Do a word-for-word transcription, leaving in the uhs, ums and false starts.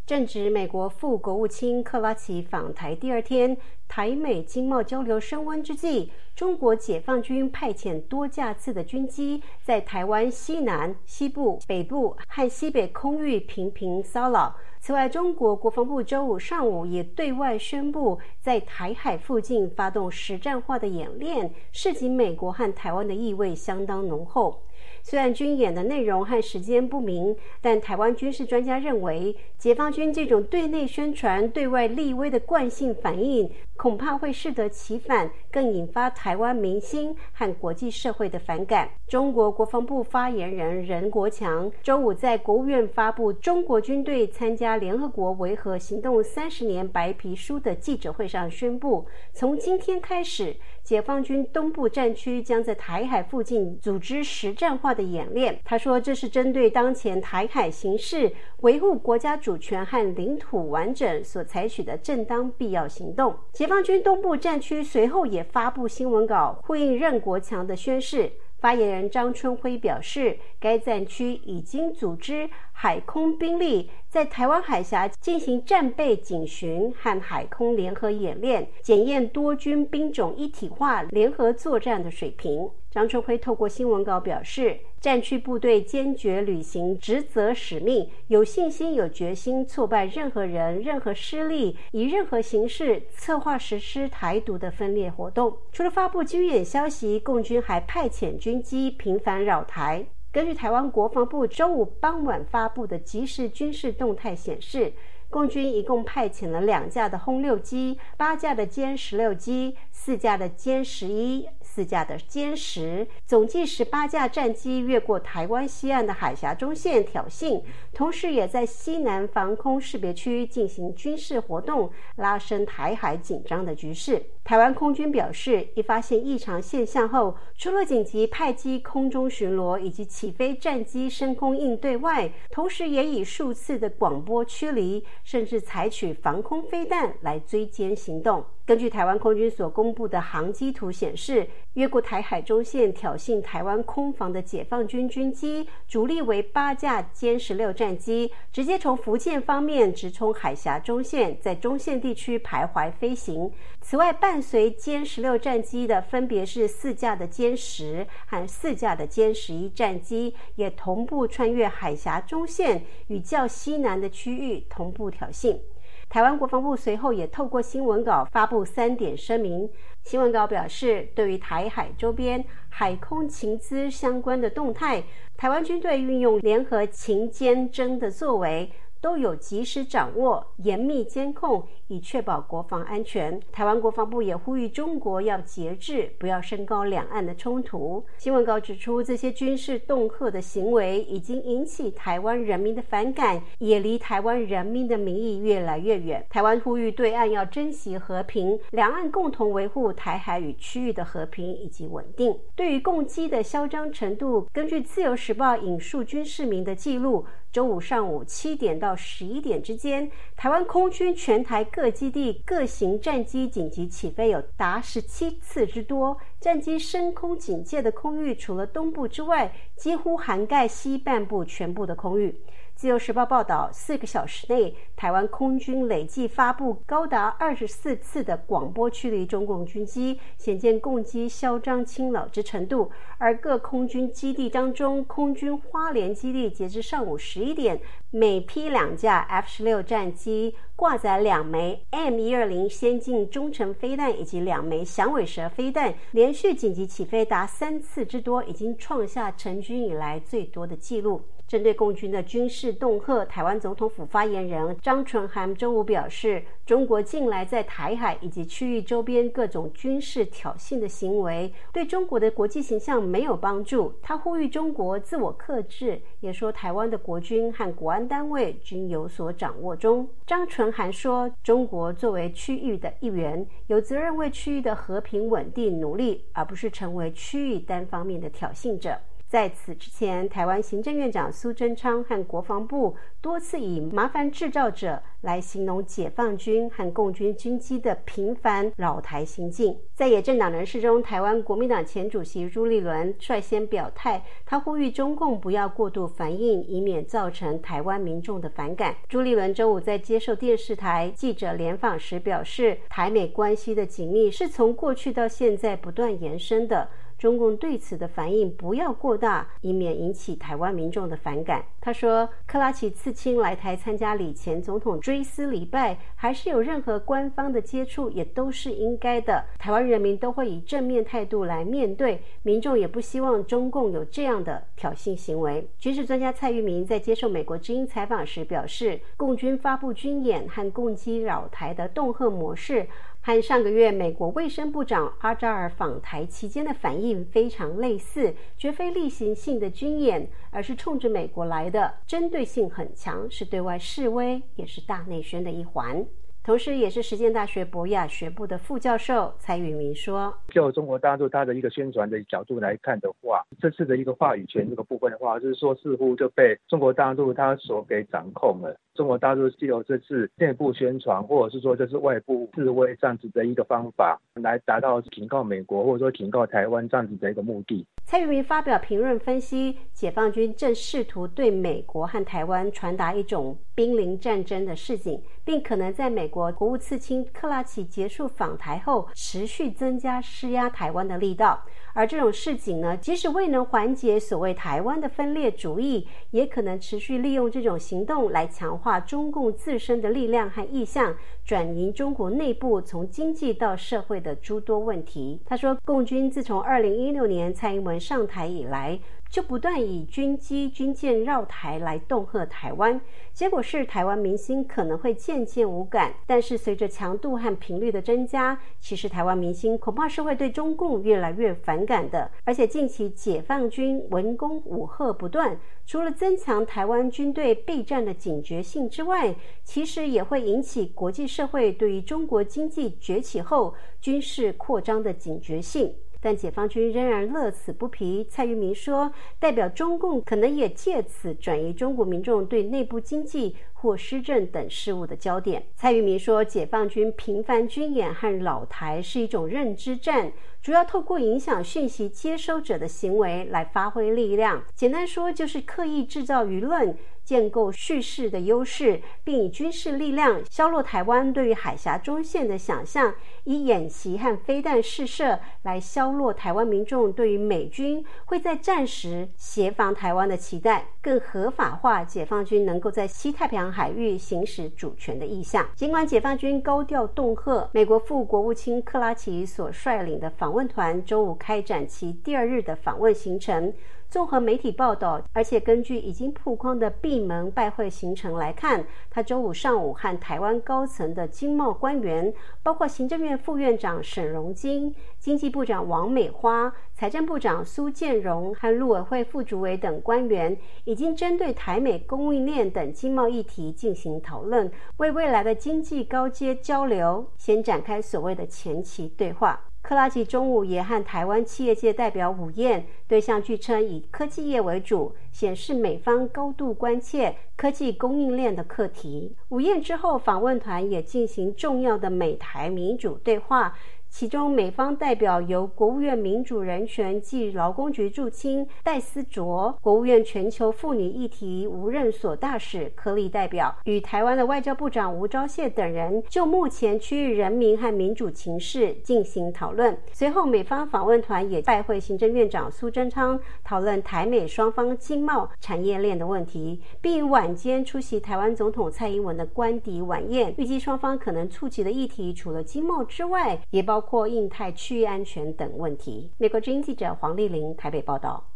正值美国副国务卿克拉奇访台第二天，台美经贸交流升温之际，中国解放军派遣多架次的军机在台湾西南、西部、北部和西北空域频频骚扰。此外，中国国防部周五上午也对外宣布，在台海附近发动实战化的演练，示警美国和台湾的意味相当浓厚。虽然军演的内容和时间不明，但台湾军事专家认为，解放军这种对内宣传、对外立威的惯性反应，恐怕会适得其反，更引发台湾民心和国际社会的反感。中国国防部发言人任国强周五在国务院发布中国军队参加联合国维和行动三十年白皮书的记者会上宣布，从今天开始，解放军东部战区将在台海附近组织实战化的演练。他说，这是针对当前台海形势，维护国家主权和领土完整所采取的正当必要行动。解放军东部战区随后也发布新闻稿，呼应任国强的宣示。发言人张春辉表示，该战区已经组织海空兵力在台湾海峡进行战备警巡和海空联合演练，检验多军兵种一体化联合作战的水平。张春辉透过新闻稿表示，战区部队坚决履行职责使命，有信心有决心挫败任何人任何势力以任何形式策划实施台独的分裂活动。除了发布军演消息，共军还派遣军机频繁扰台。根据台湾国防部周五傍晚发布的即时军事动态显示，共军一共派遣了两架的轰六机、八架的歼十六机、四架的歼十一、四架的歼十，总计十八架战机越过台湾西岸的海峡中线挑衅，同时也在西南防空识别区进行军事活动，拉升台海紧张的局势。台湾空军表示，一发现异常现象后，除了紧急派机空中巡逻以及起飞战机升空应对外，同时也以数次的广播驱离，甚至采取防空飞弹来追歼行动。根据台湾空军所公布的航机图显示，越过台海中线挑衅台湾空防的解放军军机，主力为八架歼十六战机，直接从福建方面直冲海峡中线，在中线地区徘徊飞行。此外，伴随歼十六战机的分别是四架的歼十和四架的歼十一战机，也同步穿越海峡中线，与较西南的区域同步挑衅。台湾国防部随后也透过新闻稿发布三点声明。新闻稿表示，对于台海周边海空情资相关的动态，台湾军队运用联合情监侦的作为，都有及时掌握、严密监控，以确保国防安全。台湾国防部也呼吁中国要节制，不要升高两岸的冲突。新闻稿指出，这些军事恫吓的行为已经引起台湾人民的反感，也离台湾人民的民意越来越远。台湾呼吁对岸要珍惜和平，两岸共同维护台海与区域的和平以及稳定。对于共机的嚣张程度，根据自由时报引述军事民的记录，周五上午七点到十一点之间，台湾空军全台各基地各型战机紧急起飞有达十七次之多，战机升空警戒的空域除了东部之外，几乎涵盖西半部全部的空域。自由时报报道，四个小时内，台湾空军累计发布高达二十四次的广播驱离中共军机，显见共机嚣张侵扰之程度。而各空军基地当中，空军花莲基地截至上午十一点，每批两架 F 十六战机挂载两枚 M 一二零 先进中程飞弹以及两枚响尾蛇飞弹，连续紧急起飞达三次之多，已经创下成军以来最多的纪录。针对共军的军事恫吓，台湾总统府发言人张纯涵周五表示，中国近来在台海以及区域周边各种军事挑衅的行为，对中国的国际形象没有帮助。他呼吁中国自我克制，也说台湾的国军和国安单位均有所掌握中。张纯涵说，中国作为区域的一员，有责任为区域的和平稳定努力，而不是成为区域单方面的挑衅者。 在此之前，台湾行政院长苏贞昌和国防部多次以麻烦制造者来形容解放军和共军军机的频繁扰台行径。在野政党人士中，台湾国民党前主席朱立伦率先表态，他呼吁中共不要过度反应，以免造成台湾民众的反感。朱立伦周五在接受电视台记者联访时表示，台美关系的紧密是从过去到现在不断延伸的，中共对此的反应不要过大，以免引起台湾民众的反感。他说，克拉奇刺青来台参加礼前总统追思礼拜，还是有任何官方的接触，也都是应该的。台湾人民都会以正面态度来面对，民众也不希望中共有这样的挑衅行为。军事专家蔡玉明在接受美国之音采访时表示，共军发布军演和共机扰台的恫吓模式，和上个月美国卫生部长阿扎尔访台期间的反应非常类似，绝非例行性的军演，而是冲着美国来的，针对性很强，是对外示威，也是大内宣的一环。同时也是实践大学博雅学部的副教授蔡宇明说， 就中国大陆它的一个宣传的角度来看的话，这次的一个话语权这个部分的话，就是说似乎就被中国大陆它所给掌控了。中国大陆藉由这次内部宣传，或者是说这是外部示威这样子的一个方法，来达到警告美国或者说警告台湾这样子的一个目的。 蔡玉明发表评论分析，解放军正试图对美国和台湾传达一种濒临战争的示警，并可能在美国国务次卿克拉奇结束访台后持续增加施压台湾的力道。而这种示警呢，即使未能缓解所谓台湾的分裂主义，也可能持续利用这种行动来强化中共自身的力量和意向，转移中国内部从经济到社会的诸多问题。他说，共军自从二零一六年蔡英文上台以来，就不断以军机军舰绕台来恫吓台湾，结果是台湾民心可能会渐渐无感，但是随着强度和频率的增加，其实台湾民心恐怕是会对中共越来越反感的。而且近期解放军文攻武吓不断，除了增强台湾军队备战的警觉性之外，其实也会引起国际社会对于中国经济崛起后军事扩张的警觉性。但解放军仍然乐此不疲。蔡玉明说，代表中共可能也借此转移中国民众对内部经济或施政等事务的焦点。蔡玉明说，解放军频繁军演和扰台是一种认知战，主要透过影响讯息接收者的行为来发挥力量。简单说，就是刻意制造舆论，建构叙事的优势，并以军事力量削弱台湾对于海峡中线的想象，以演习和飞弹试射来削弱台湾民众对于美军会在战时协防台湾的期待，更合法化解放军能够在西太平洋海域行使主权的意向。尽管解放军高调恫吓，美国副国务卿克拉奇所率领的访问团周五开展其第二日的访问行程。综合媒体报道，而且根据已经曝光的闭门拜会行程来看，他周五上午和台湾高层的经贸官员，包括行政院副院长沈荣金、经济部长王美花、财政部长苏建荣和陆委会副主委等官员，已经针对台美供应链等经贸议题进行讨论，为未来的经济高阶交流先展开所谓的前期对话。克拉奇中午也和台湾企业界代表午宴，对象据称以科技业为主，显示美方高度关切科技供应链的课题。午宴之后，访问团也进行重要的美台民主对话，其中美方代表由国务院民主人权暨劳工局驻青戴思卓、国务院全球妇女议题无任所大使柯利代表，与台湾的外交部长吴钊燮等人就目前区域人民和民主情势进行讨论。随后美方访问团也拜会行政院长苏贞昌，讨论台美双方经贸产业链的问题，并于晚间出席台湾总统蔡英文的官邸晚宴。预计双方可能触及的议题除了经贸之外，也包括包括印太区域安全等问题。美国之音记者黄丽玲台北报道。